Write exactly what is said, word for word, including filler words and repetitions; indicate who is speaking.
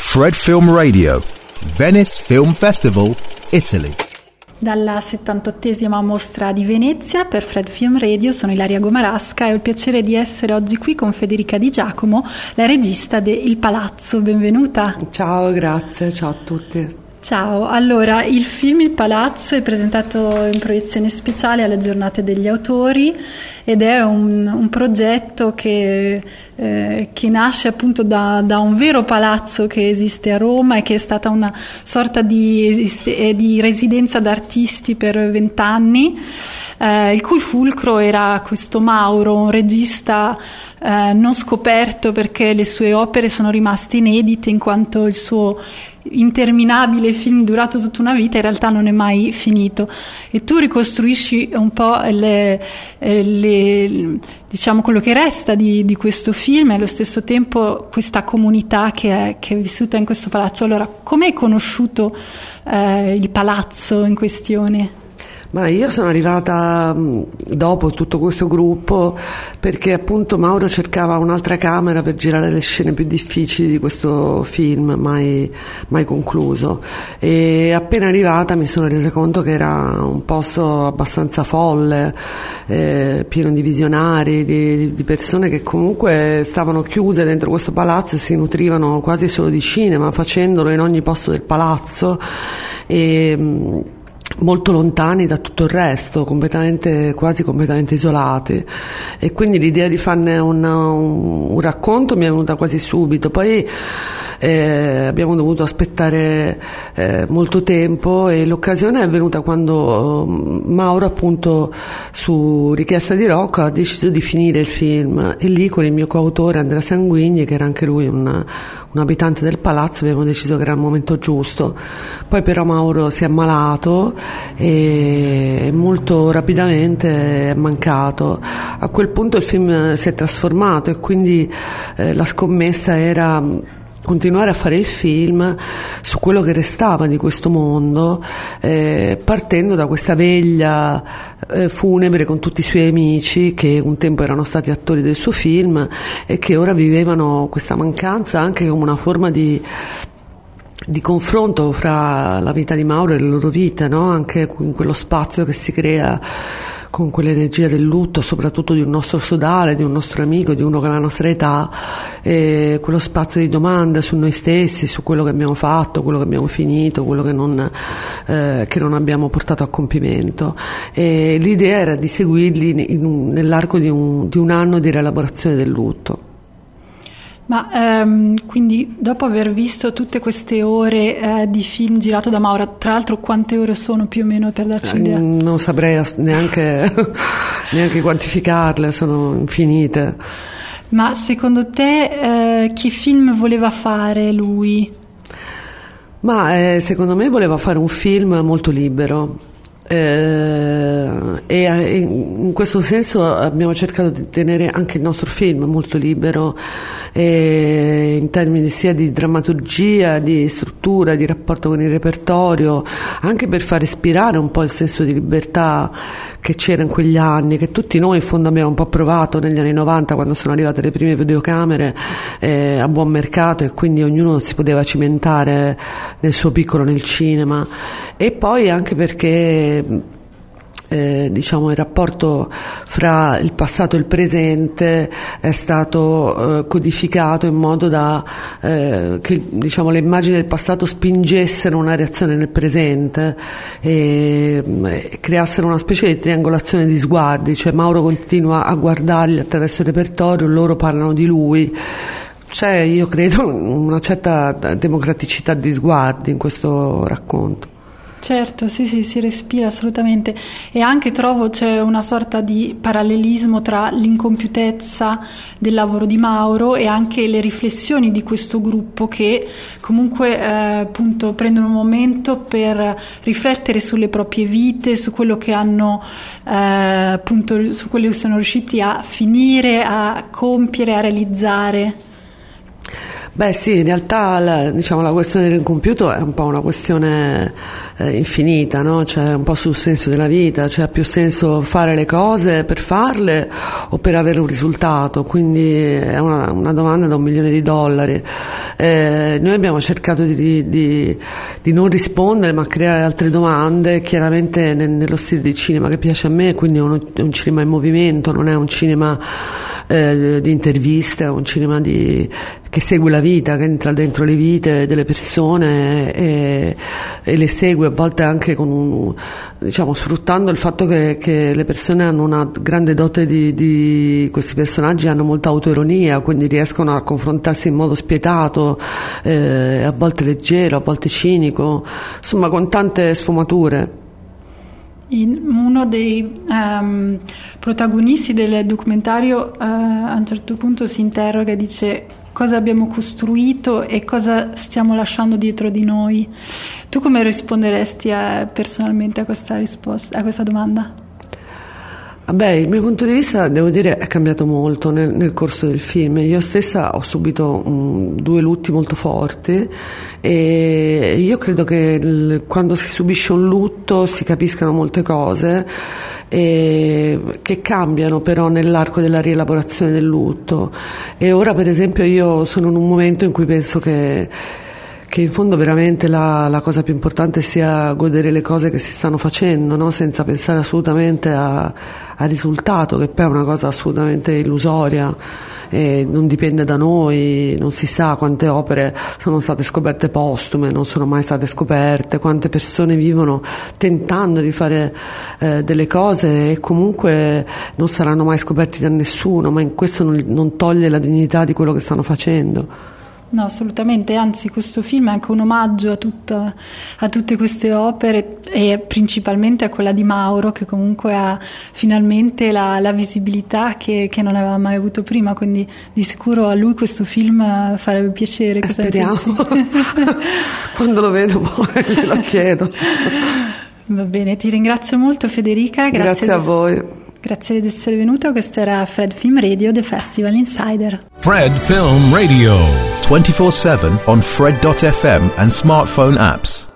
Speaker 1: Fred Film Radio, Venice Film Festival, Italy.
Speaker 2: Dalla settantottesima mostra di Venezia per Fred Film Radio sono Ilaria Gomarasca e ho il piacere di essere oggi qui con Federica Di Giacomo, la regista de Il Palazzo. Benvenuta.
Speaker 3: Ciao, grazie, ciao a tutti.
Speaker 2: Ciao, allora il film Il Palazzo è presentato in proiezione speciale alle giornate degli autori ed è un, un progetto che, eh, che nasce appunto da, da un vero palazzo che esiste a Roma e che è stata una sorta di, esiste, di residenza d'artisti per vent'anni, eh, il cui fulcro era questo Mauro, un regista eh, non scoperto perché le sue opere sono rimaste inedite in quanto il suo interminabile film durato tutta una vita in realtà non è mai finito, e tu ricostruisci un po' le, le, diciamo quello che resta di, di questo film e allo stesso tempo questa comunità che è, che è vissuta in questo palazzo. Allora, come hai conosciuto eh, il palazzo in questione?
Speaker 3: Ma io sono arrivata dopo tutto questo gruppo perché appunto Mauro cercava un'altra camera per girare le scene più difficili di questo film mai, mai concluso, e appena arrivata mi sono resa conto che era un posto abbastanza folle, eh, pieno di visionari, di, di persone che comunque stavano chiuse dentro questo palazzo e si nutrivano quasi solo di cinema, facendolo in ogni posto del palazzo e molto lontani da tutto il resto, completamente, quasi completamente isolati, e quindi l'idea di farne un, un, un racconto mi è venuta quasi subito. Poi eh, abbiamo dovuto aspettare eh, molto tempo e l'occasione è venuta quando Mauro, appunto su richiesta di Rocco, ha deciso di finire il film, e lì con il mio coautore Andrea Sanguigni, che era anche lui un, un abitante del palazzo, abbiamo deciso che era il momento giusto. Poi però Mauro si è ammalato e molto rapidamente è mancato. A quel punto il film si è trasformato e quindi eh, la scommessa era continuare a fare il film su quello che restava di questo mondo, eh, partendo da questa veglia eh, funebre con tutti i suoi amici che un tempo erano stati attori del suo film e che ora vivevano questa mancanza anche come una forma di di confronto fra la vita di Mauro e le loro vite, no? Anche in quello spazio che si crea con quell'energia del lutto, soprattutto di un nostro sodale, di un nostro amico, di uno che ha la nostra età, e quello spazio di domande su noi stessi, su quello che abbiamo fatto, quello che abbiamo finito, quello che non, eh, che non abbiamo portato a compimento. E l'idea era di seguirli in un, nell'arco di un, di un anno di rielaborazione del lutto.
Speaker 2: Ma ehm, quindi dopo aver visto tutte queste ore eh, di film girato da Mauro, tra l'altro quante ore sono più o meno, per darci un'idea?
Speaker 3: Eh, non saprei neanche, neanche quantificarle, sono infinite.
Speaker 2: Ma secondo te eh, che film voleva fare lui?
Speaker 3: Ma eh, secondo me voleva fare un film molto libero. Eh, e in questo senso abbiamo cercato di tenere anche il nostro film molto libero, eh, in termini sia di drammaturgia, di struttura, di rapporto con il repertorio, anche per far respirare un po' il senso di libertà che c'era in quegli anni, che tutti noi in fondo abbiamo un po' provato negli anni novanta, quando sono arrivate le prime videocamere eh, a buon mercato, e quindi ognuno si poteva cimentare nel suo piccolo nel cinema. E poi anche perché Eh, diciamo il rapporto fra il passato e il presente è stato eh, codificato in modo da eh, che diciamo le immagini del passato spingessero una reazione nel presente e, e creassero una specie di triangolazione di sguardi, cioè Mauro continua a guardarli attraverso il repertorio, loro parlano di lui. C'è, io credo, una certa democraticità di sguardi in questo racconto.
Speaker 2: Certo, sì, sì, si respira assolutamente, e anche trovo c'è una sorta di parallelismo tra l'incompiutezza del lavoro di Mauro e anche le riflessioni di questo gruppo che comunque eh, appunto prendono un momento per riflettere sulle proprie vite, su quello che hanno eh, appunto su quello che sono riusciti a finire, a compiere, a realizzare.
Speaker 3: Beh sì, in realtà la, diciamo, la questione dell'incompiuto è un po' una questione eh, infinita, no? Cioè un po' sul senso della vita, cioè ha più senso fare le cose per farle o per avere un risultato, quindi è una, una domanda da un milione di dollari. Eh, noi abbiamo cercato di, di, di non rispondere ma creare altre domande, chiaramente nel, nello stile di cinema che piace a me, quindi è un, è un cinema in movimento, non è un cinema eh, di interviste, è un cinema di, che segue la vita, che entra dentro le vite delle persone e, e le segue a volte anche con un, diciamo, sfruttando il fatto che, che le persone hanno una grande dote di, di questi personaggi hanno molta autoironia, quindi riescono a confrontarsi in modo spietato, eh, a volte leggero, a volte cinico, insomma con tante sfumature.
Speaker 2: In uno dei um, protagonisti del documentario uh, a un certo punto si interroga e dice: cosa abbiamo costruito e cosa stiamo lasciando dietro di noi? Tu come risponderesti a, personalmente a questa risposta, a questa domanda?
Speaker 3: Beh, il mio punto di vista, devo dire, è cambiato molto nel, nel corso del film. Io stessa ho subito um, due lutti molto forti e io credo che il, quando si subisce un lutto si capiscano molte cose e, che cambiano però nell'arco della rielaborazione del lutto. E ora, per esempio, io sono in un momento in cui penso che che in fondo veramente la, la cosa più importante sia godere le cose che si stanno facendo, no? Senza pensare assolutamente a, al risultato, che poi è una cosa assolutamente illusoria e non dipende da noi, non si sa quante opere sono state scoperte postume, non sono mai state scoperte, quante persone vivono tentando di fare eh, delle cose e comunque non saranno mai scoperti da nessuno, ma in questo non, non toglie la dignità di quello che stanno facendo.
Speaker 2: No, assolutamente, anzi questo film è anche un omaggio a, tutta, a tutte queste opere e principalmente a quella di Mauro, che comunque ha finalmente la, la visibilità che, che non aveva mai avuto prima, quindi di sicuro a lui questo film farebbe piacere.
Speaker 3: Eh, speriamo, quando lo vedo poi glielo chiedo.
Speaker 2: Va bene, ti ringrazio molto Federica.
Speaker 3: Grazie, grazie a di... voi.
Speaker 2: Grazie di essere venuto, questo era Fred Film Radio, The Festival Insider.
Speaker 1: Fred Film Radio, twenty-four seven on Fred dot f m and smartphone apps.